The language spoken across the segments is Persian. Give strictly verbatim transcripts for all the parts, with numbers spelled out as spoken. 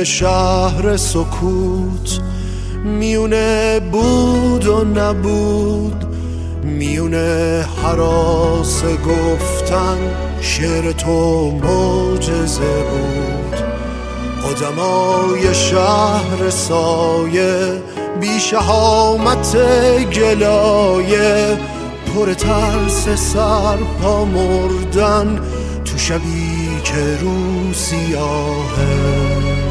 میونه شهر سکوت، میونه بود و نبود، میونه حراس گفتن شعر تو معجزه بود. آدمای شهر سایه بی شهامت گلایه، پر ترس سر پا مردن تو شبی که رو سیاهه.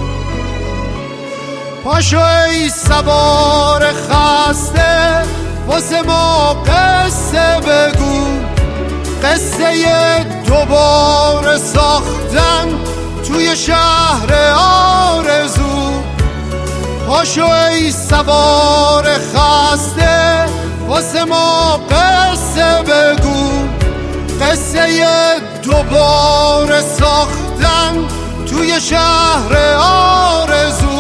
پاشو ای سوار خسته واسه ما قصه بگو، قصه دوباره ساختن توی شهر آرزو. پاشو ای سوار خسته واسه ما قصه بگو، قصه دوباره ساختن توی شهر آرزو.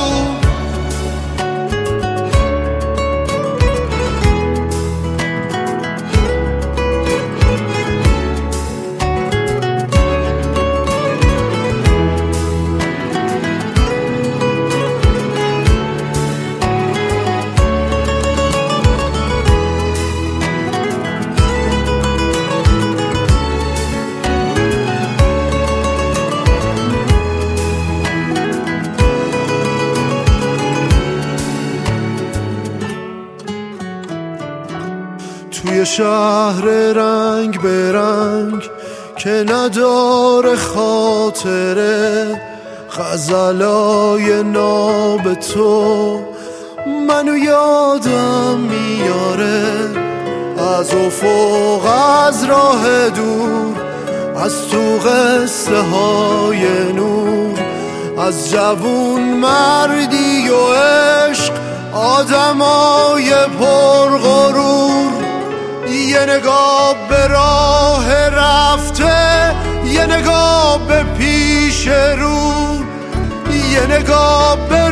توی شهر رنگ به رنگ که نداره خاطره، غزلای ناب تو منو یادم میاره. از افق از راه دور، از تو قصه های نور، از جوون مردی و عشق آدمای پرغرور. یه نگاه به راه رفته، یه نگاه به پیش رو، یه نگاه به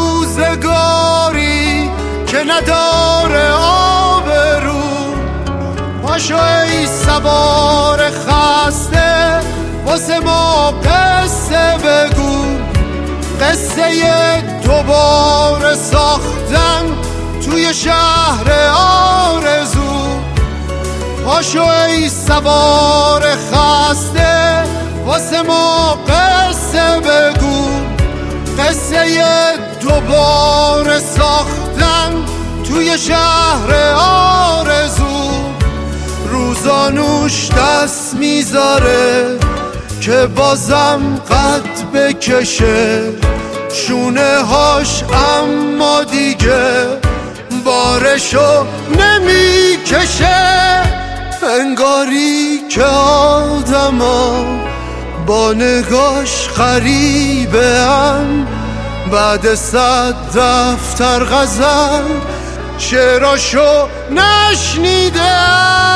روزگاری که نداره آبرو. پاشو ای سوار خسته واسه ما قصه بگو، قصه دوباره ساختن توی شهر آرزو. پاشو ای سوار خسته واسه ما قصه بگو، قصه دوباره ساختن توی شهر آرزو. روزانوش دست میذاره که بازم قد بکشه، شونه هاش اما دیگه بارشو نمیکشه. انگاری که آدما با نگاش غریبه ام، بعد صد دفتر غزل شعراشو نشنیدم.